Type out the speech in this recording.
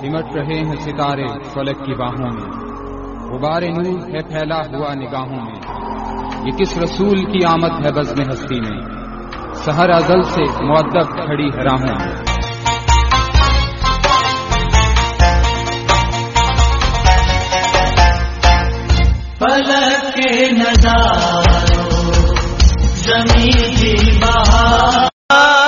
सिमट रहे हैं सितारे फलक की बाहों में, गुबारे नूर है फैला हुआ निगाहों में। ये किस रसूल की आमद है बज़्म हस्ती में, सहर अज़ल से मुअद्दब खड़ी है राहों में। फलक के नज़ारों ज़मीं की बहार